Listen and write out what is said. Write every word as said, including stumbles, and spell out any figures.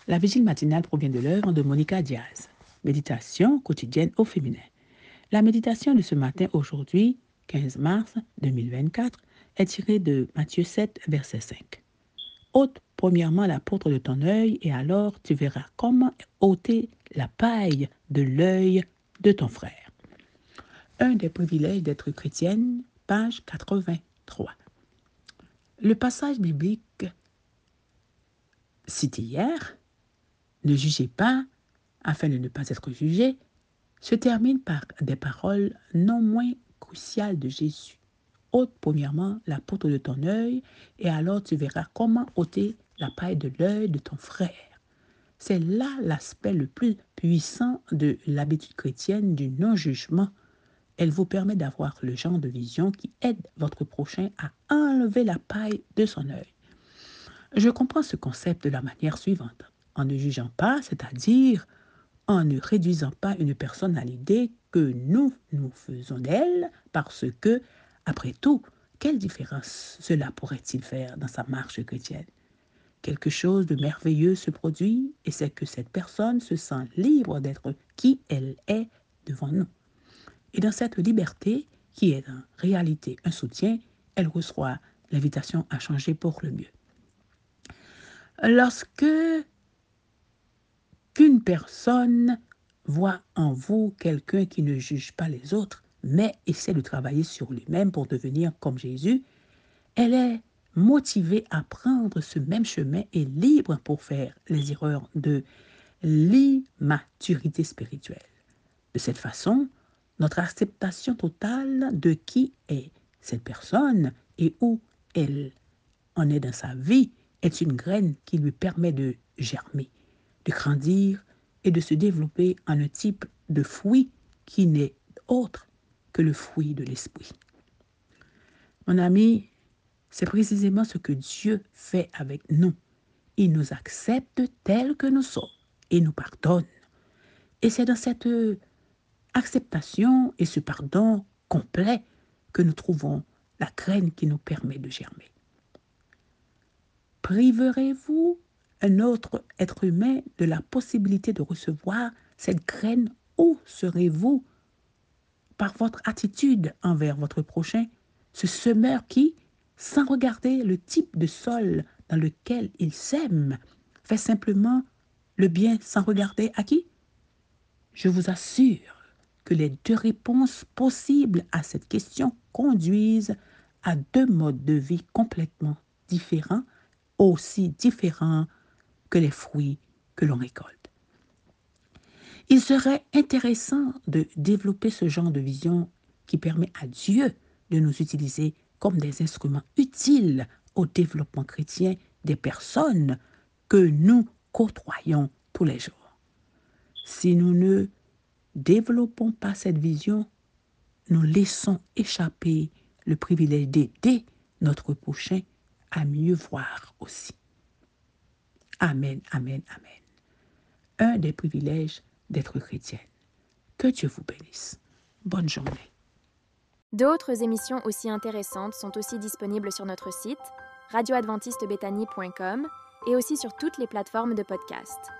La vigile matinale provient de l'œuvre de Monica Diaz. Méditation quotidienne au féminin. La méditation de ce matin, aujourd'hui, quinze mars deux mille vingt-quatre, est tirée de Matthieu sept, verset cinq. Ôte premièrement la poutre de ton œil, et alors tu verras comment ôter la paille de l'œil de ton frère. Un des privilèges d'être chrétienne, page quatre-vingt-trois. Le passage biblique cité hier, ne jugez pas afin de ne pas être jugé, se termine par des paroles non moins cruciales de Jésus. Ôte premièrement la poutre de ton œil, et alors tu verras comment ôter la paille de l'œil de ton frère. C'est là l'aspect le plus puissant de l'habitude chrétienne du non-jugement. Elle vous permet d'avoir le genre de vision qui aide votre prochain à enlever la paille de son œil. Je comprends ce concept de la manière suivante. En ne jugeant pas, c'est-à-dire en ne réduisant pas une personne à l'idée que nous nous faisons d'elle, parce que, après tout, quelle différence cela pourrait-il faire dans sa marche chrétienne? Quelque chose de merveilleux se produit, et c'est que cette personne se sent libre d'être qui elle est devant nous. Et dans cette liberté, qui est en réalité un soutien, elle reçoit l'invitation à changer pour le mieux. Lorsque qu'une personne voit en vous quelqu'un qui ne juge pas les autres, mais essaie de travailler sur lui-même pour devenir comme Jésus, elle est motivée à prendre ce même chemin et libre pour faire les erreurs de l'immaturité spirituelle. De cette façon, notre acceptation totale de qui est cette personne et où elle en est dans sa vie est une graine qui lui permet de germer, de grandir et de se développer en un type de fruit qui n'est autre que le fruit de l'esprit. Mon ami, c'est précisément ce que Dieu fait avec nous. Il nous accepte tels que nous sommes et nous pardonne. Et c'est dans cette acceptation et ce pardon complet que nous trouvons la graine qui nous permet de germer. Priverez-vous un autre être humain de la possibilité de recevoir cette graine, ou serez-vous, par votre attitude envers votre prochain, ce semeur qui, sans regarder le type de sol dans lequel il sème, fait simplement le bien sans regarder à qui? Je vous assure que les deux réponses possibles à cette question conduisent à deux modes de vie complètement différents, aussi différents que les fruits que l'on récolte. Il serait intéressant de développer ce genre de vision qui permet à Dieu de nous utiliser comme des instruments utiles au développement chrétien des personnes que nous côtoyons tous les jours. Si nous ne développons pas cette vision, nous laissons échapper le privilège d'aider notre prochain à mieux voir aussi. Amen, amen, amen. Un des privilèges d'être chrétienne. Que Dieu vous bénisse. Bonne journée. D'autres émissions aussi intéressantes sont aussi disponibles sur notre site radio adventiste bethany point com et aussi sur toutes les plateformes de podcast.